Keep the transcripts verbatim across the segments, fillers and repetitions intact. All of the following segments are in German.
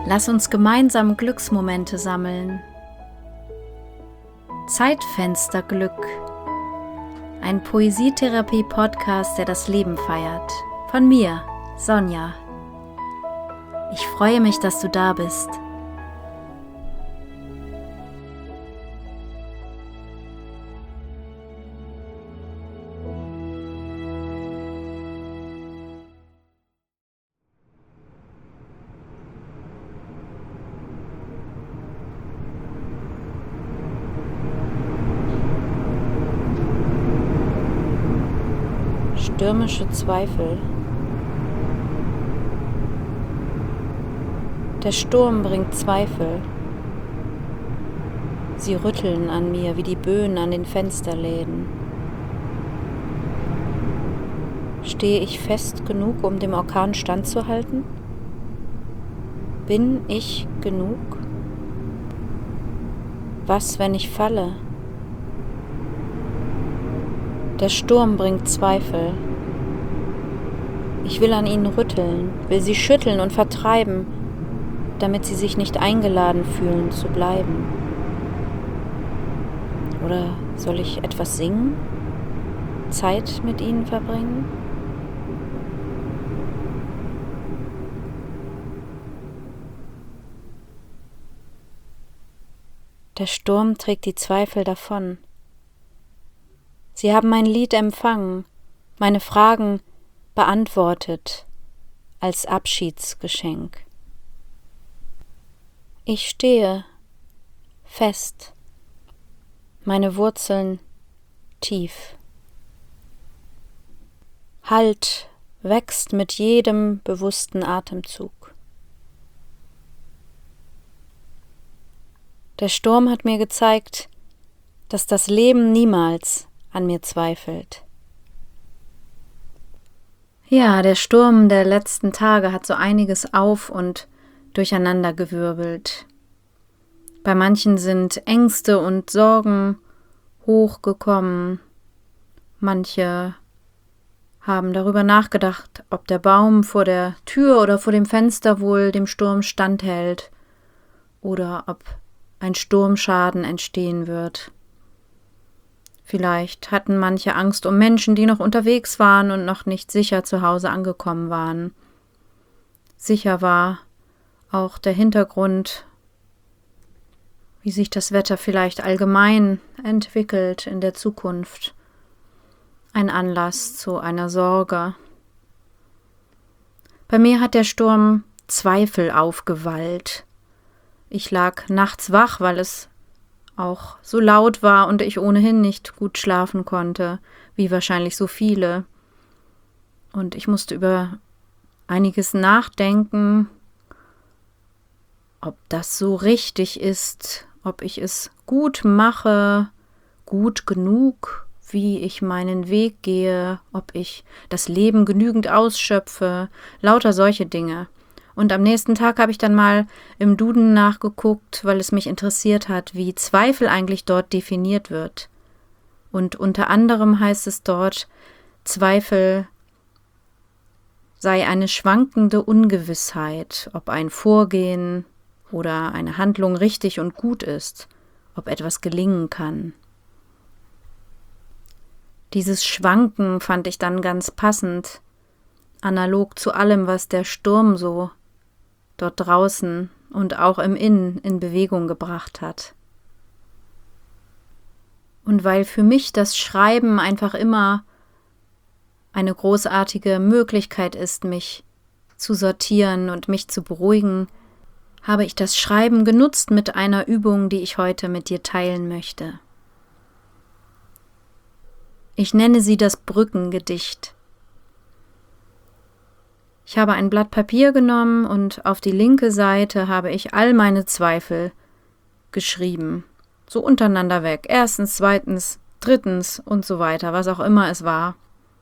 Lass uns gemeinsam Glücksmomente sammeln. Zeitfensterglück. Ein Poesietherapie-Podcast, der das Leben feiert. Von mir, Sonja. Ich freue mich, dass du da bist. Stürmische Zweifel. Der Sturm bringt Zweifel. Sie rütteln an mir wie die Böen an den Fensterläden. Stehe ich fest genug, um dem Orkan standzuhalten? Bin ich genug? Was, wenn ich falle? Der Sturm bringt Zweifel. Ich will an ihnen rütteln, will sie schütteln und vertreiben, damit sie sich nicht eingeladen fühlen zu bleiben. Oder soll ich etwas singen? Zeit mit ihnen verbringen? Der Sturm trägt die Zweifel davon. Sie haben mein Lied empfangen, meine Fragen beantwortet als Abschiedsgeschenk. Ich stehe fest, meine Wurzeln tief. Halt wächst mit jedem bewussten Atemzug. Der Sturm hat mir gezeigt, dass das Leben niemals an mir zweifelt. Ja, der Sturm der letzten Tage hat so einiges auf und durcheinander gewirbelt. Bei manchen sind Ängste und Sorgen hochgekommen. Manche haben darüber nachgedacht, ob der Baum vor der Tür oder vor dem Fenster wohl dem Sturm standhält oder ob ein Sturmschaden entstehen wird. Vielleicht hatten manche Angst um Menschen, die noch unterwegs waren und noch nicht sicher zu Hause angekommen waren. Sicher war auch der Hintergrund, wie sich das Wetter vielleicht allgemein entwickelt in der Zukunft. Ein Anlass zu einer Sorge. Bei mir hat der Sturm Zweifel aufgewallt. Ich lag nachts wach, weil es auch so laut war und ich ohnehin nicht gut schlafen konnte, wie wahrscheinlich so viele. Und ich musste über einiges nachdenken, ob das so richtig ist, ob ich es gut mache, gut genug, wie ich meinen Weg gehe, ob ich das Leben genügend ausschöpfe, lauter solche Dinge. Und am nächsten Tag habe ich dann mal im Duden nachgeguckt, weil es mich interessiert hat, wie Zweifel eigentlich dort definiert wird. Und unter anderem heißt es dort, Zweifel sei eine schwankende Ungewissheit, ob ein Vorgehen oder eine Handlung richtig und gut ist, ob etwas gelingen kann. Dieses Schwanken fand ich dann ganz passend, analog zu allem, was der Sturm so dort draußen und auch im Innen in Bewegung gebracht hat. Und weil für mich das Schreiben einfach immer eine großartige Möglichkeit ist, mich zu sortieren und mich zu beruhigen, habe ich das Schreiben genutzt mit einer Übung, die ich heute mit dir teilen möchte. Ich nenne sie das Brückengedicht. Ich habe ein Blatt Papier genommen und auf die linke Seite habe ich all meine Zweifel geschrieben. So untereinander weg. Erstens, zweitens, drittens und so weiter, was auch immer es war.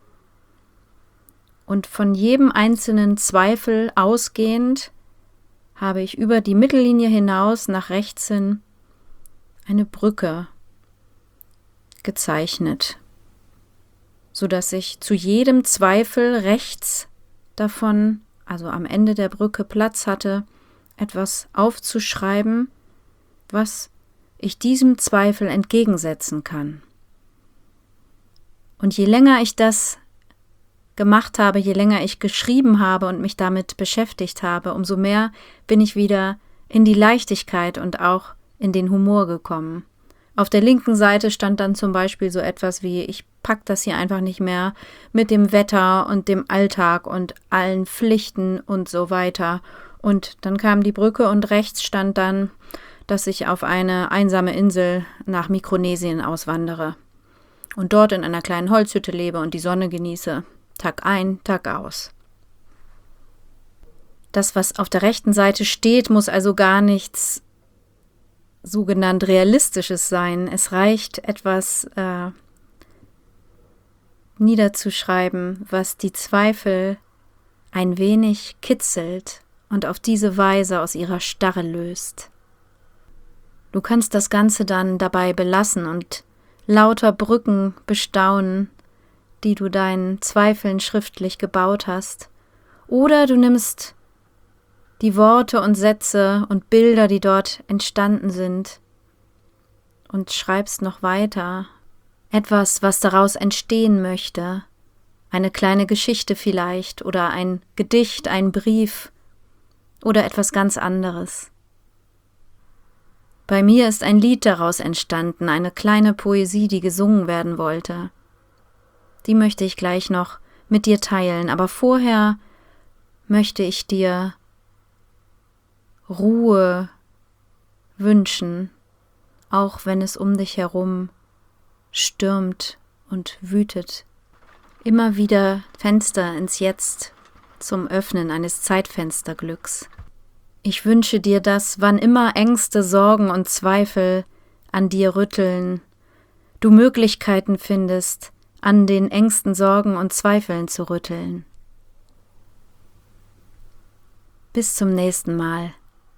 Und von jedem einzelnen Zweifel ausgehend habe ich über die Mittellinie hinaus nach rechts hin eine Brücke gezeichnet, sodass ich zu jedem Zweifel rechts davon, also am Ende der Brücke, Platz hatte, etwas aufzuschreiben, was ich diesem Zweifel entgegensetzen kann. Und je länger ich das gemacht habe, je länger ich geschrieben habe und mich damit beschäftigt habe, umso mehr bin ich wieder in die Leichtigkeit und auch in den Humor gekommen. Auf der linken Seite stand dann zum Beispiel so etwas wie: Ich pack das hier einfach nicht mehr mit dem Wetter und dem Alltag und allen Pflichten und so weiter. Und dann kam die Brücke und rechts stand dann, dass ich auf eine einsame Insel nach Mikronesien auswandere und dort in einer kleinen Holzhütte lebe und die Sonne genieße, Tag ein, Tag aus. Das, was auf der rechten Seite steht, muss also gar nichts sogenannt Realistisches sein. Es reicht, etwas äh, niederzuschreiben, was die Zweifel ein wenig kitzelt und auf diese Weise aus ihrer Starre löst. Du kannst das Ganze dann dabei belassen und lauter Brücken bestaunen, die du deinen Zweifeln schriftlich gebaut hast. Oder du nimmst die Worte und Sätze und Bilder, die dort entstanden sind, und schreibst noch weiter. Etwas, was daraus entstehen möchte. Eine kleine Geschichte vielleicht oder ein Gedicht, ein Brief oder etwas ganz anderes. Bei mir ist ein Lied daraus entstanden, eine kleine Poesie, die gesungen werden wollte. Die möchte ich gleich noch mit dir teilen, aber vorher möchte ich dir Ruhe wünschen, auch wenn es um dich herum stürmt und wütet. Immer wieder Fenster ins Jetzt zum Öffnen eines Zeitfensterglücks. Ich wünsche dir das, wann immer Ängste, Sorgen und Zweifel an dir rütteln, du Möglichkeiten findest, an den Ängsten, Sorgen und Zweifeln zu rütteln. Bis zum nächsten Mal.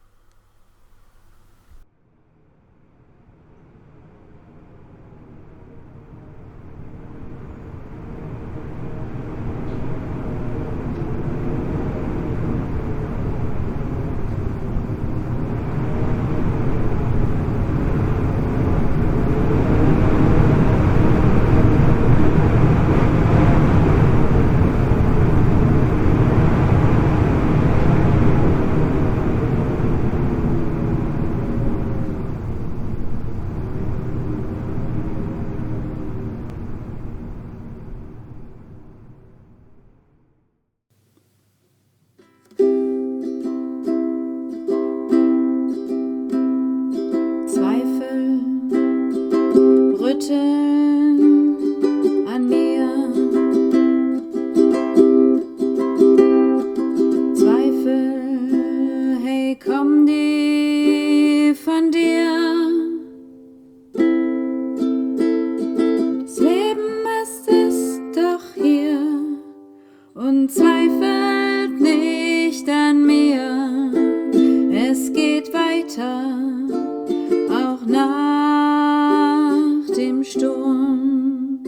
An mir Zweifel, hey, komm die von dir. Das Leben, es ist doch hier und zweifelt nicht an mir. Es geht weiter, auch nach dem Sturm.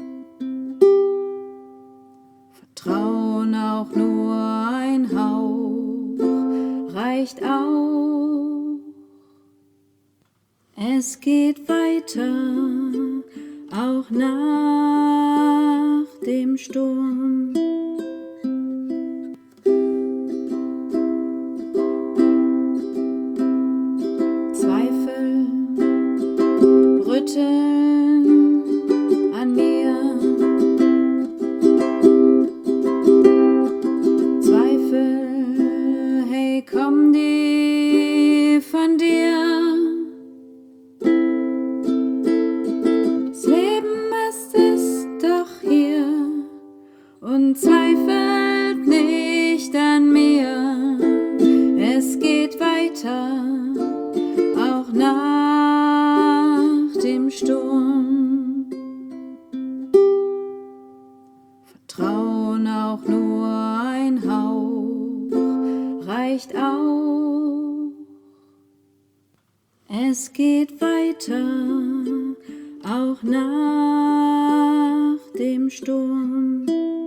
Vertrauen auch nur ein Hauch reicht auch. Es geht weiter, auch nach dem Sturm. Zweifel rütteln an mir. Zweifel, hey, komm die von dir. Das Leben, es ist doch hier und zweifelt nicht an mir. Es geht weiter, auch nach dem Sturm. Vertrauen auch nur ein Hauch reicht auch. Es geht weiter, auch nach dem Sturm.